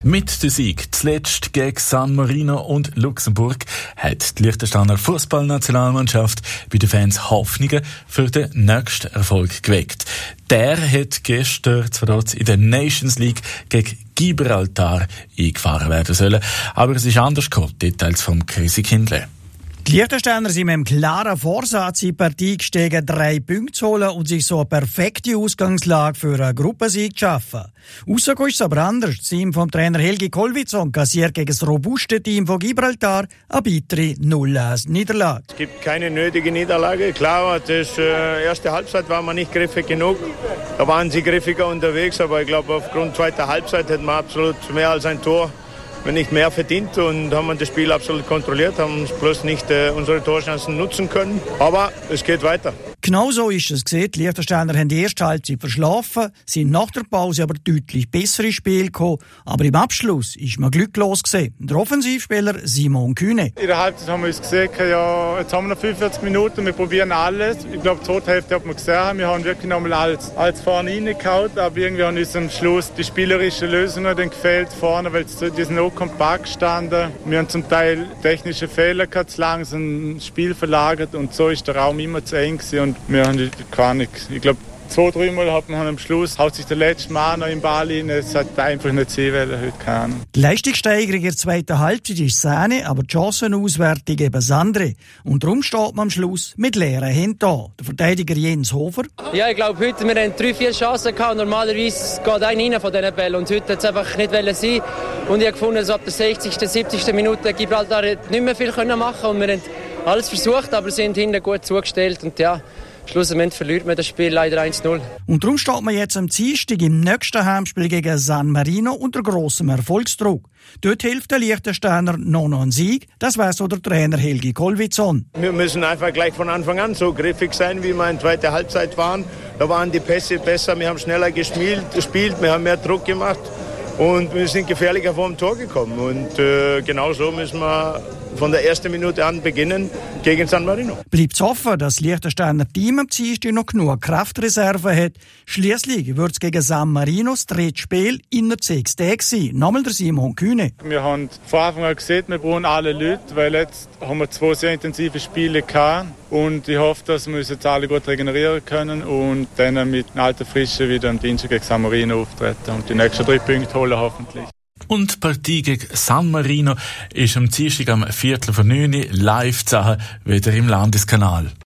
Mit dem Sieg zuletzt gegen San Marino und Luxemburg hat die Liechtensteiner Fußballnationalmannschaft bei den Fans Hoffnungen für den nächsten Erfolg geweckt. Der hat gestern zwar in der Nations League gegen Gibraltar eingefahren werden sollen, aber es ist anders gekommen. Details vom Chrissy Kindle. Die Liechtensteiner sind mit einem klaren Vorsatz in die Partie gestiegen, 3 Punkte zu holen und sich so eine perfekte Ausgangslage für einen Gruppensieg zu schaffen. Rausgekommen ist es aber anders. Das Team vom Trainer Helgi Kolvitsson kassiert gegen das robuste Team von Gibraltar eine bittere 0-1-Niederlage. Es gibt keine nötige Niederlage. Klar, das erste Halbzeit war man nicht griffig genug. Da waren sie griffiger unterwegs, aber ich glaube, aufgrund zweiter Halbzeit hätten wir absolut mehr als ein Tor, wenn nicht mehr verdient, und haben das Spiel absolut kontrolliert, haben bloß nicht unsere Torchancen nutzen können. Aber es geht weiter. Genau so ist es gesehen. Die Liechtensteiner haben die erste Halbzeit verschlafen, sind nach der Pause aber deutlich besser ins Spiel gekommen. Aber im Abschluss ist man glücklos gesehen. Der Offensivspieler Simon Kühne. In der Halbzeit haben wir uns gesehen, ja, jetzt haben wir noch 45 Minuten, wir probieren alles. Ich glaube, die zweite Hälfte hat man gesehen, wir haben wirklich nochmal alles vorne reingehauen, aber irgendwie haben uns am Schluss die spielerischen Lösungen dann gefehlt vorne, weil die sind auch kompakt gestanden. Wir haben zum Teil technische Fehler gehabt, zu langsam das Spiel verlagert und so ist der Raum immer zu eng gewesen. Und wir haben gar nichts. Ich glaube, 2-3 Mal hat man am Schluss, haut sich der letzte Mann noch im Ball rein. Es hat einfach nicht sehen wollen, heute keine. Die Leistungssteigerung in der zweiten Halbzeit ist Szene, aber die Chancenauswertung eben das andere. Und darum steht man am Schluss mit leeren Händen da. Der Verteidiger Jens Hofer. Ja, ich glaube, heute wir haben 3-4 Chancen gehabt. Normalerweise geht einer rein von diesen Bällen. Und heute hat es einfach nicht sein. Und ich habe gefunden, so ab der 60., 70. Minute Gibraltar nicht mehr viel machen können. Und wir haben alles versucht, aber sind hinten gut zugestellt. Und ja, schlussendlich verliert man das Spiel leider 1-0. Und darum steht man jetzt am Dienstag im nächsten Heimspiel gegen San Marino unter grossem Erfolgsdruck. Dort hilft der Liechtensteiner noch ein Sieg. Das weiss so der Trainer Helgi Kolvitsson. Wir müssen einfach gleich von Anfang an so griffig sein, wie wir in der zweiten Halbzeit waren. Da waren die Pässe besser, wir haben schneller gespielt, wir haben mehr Druck gemacht und wir sind gefährlicher vor dem Tor gekommen. Und genau so müssen wir von der ersten Minute an beginnen gegen San Marino. Bleibt zu hoffen, dass das Liechtensteiner Team am Dienstag noch genug Kraftreserven hat. Schliesslich wird es gegen San Marino das dritte Spiel innerhalb 6 Tagen sein. Nochmal der Simon Kühne. Wir haben von Anfang an gesehen, wir brauchen alle Leute, weil jetzt haben wir 2 sehr intensive Spiele gehabt. Und ich hoffe, dass wir uns jetzt alle gut regenerieren können und dann mit alter Frische wieder am Dienstag gegen San Marino auftreten und die nächsten 3 Punkte holen hoffentlich. Und die Partie gegen San Marino ist am Dienstag am 8:45 live zu sehen, wieder im Landeskanal.